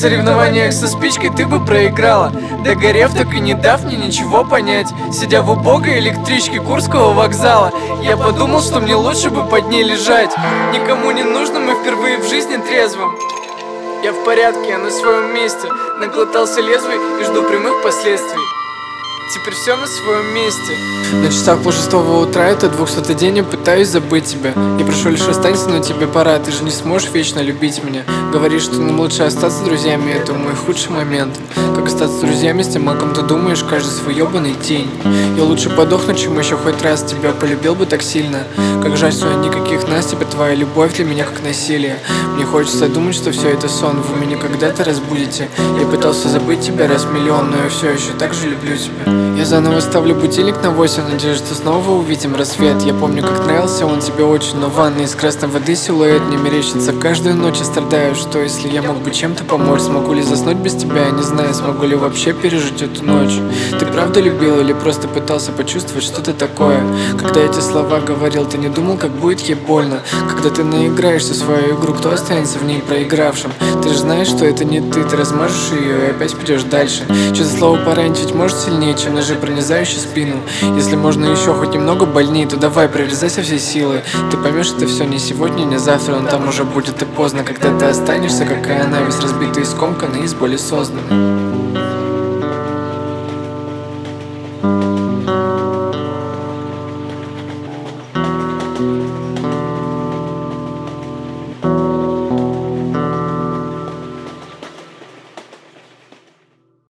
соревнованиях со спичкой ты бы проиграла, догорев, так и не дав мне ничего понять. Сидя в убогой электричке Курского вокзала, я подумал, что мне лучше бы под ней лежать. Никому не нужно, мы впервые в жизни трезвым. Я в порядке, я на своем месте, наглотался лезвий и жду прямых последствий. Теперь все на своем месте. На часах пол-6 утра, это 200-й день, я пытаюсь забыть тебя. Я прошу лишь останься, но тебе пора, ты же не сможешь вечно любить меня. Говоришь, что нам лучше остаться друзьями, это мой худший момент. Как остаться друзьями с тем, о ком ты думаешь, каждый свой ебаный день. Я лучше подохну, чем еще хоть раз тебя полюбил бы так сильно. Как жаль, что никаких нас, тебе твоя любовь для меня как насилие. Мне хочется думать, что все это сон, вы меня когда-то разбудите. Я пытался забыть тебя раз миллион, но я все еще так же люблю тебя. Я заново ставлю будильник на 8, надеюсь, что снова увидим рассвет. Я помню, как нравился он тебе очень, но в ванной из красной воды силуэт мне мерещится каждую ночь. Я страдаю, что если я мог бы чем-то помочь, смогу ли заснуть без тебя, я не знаю, смогу ли вообще пережить эту ночь. Ты правда любил или просто пытался почувствовать что-то такое? Когда эти слова говорил, ты не думал, как будет ей больно? Когда ты наиграешься в свою игру, кто останется в ней проигравшим? Ты же знаешь, что это не ты размажешь ее и опять пойдешь дальше. Что за слово поранить ведь может сильнее, чем ножи, пронизающие спину. Если можно еще хоть немного больнее, то давай, прорезай со всей силы. Ты поймешь, это все не сегодня, не завтра, но там уже будет и поздно, когда ты останешься, как и она, весь разбитый и скомканный, и с боли созданный.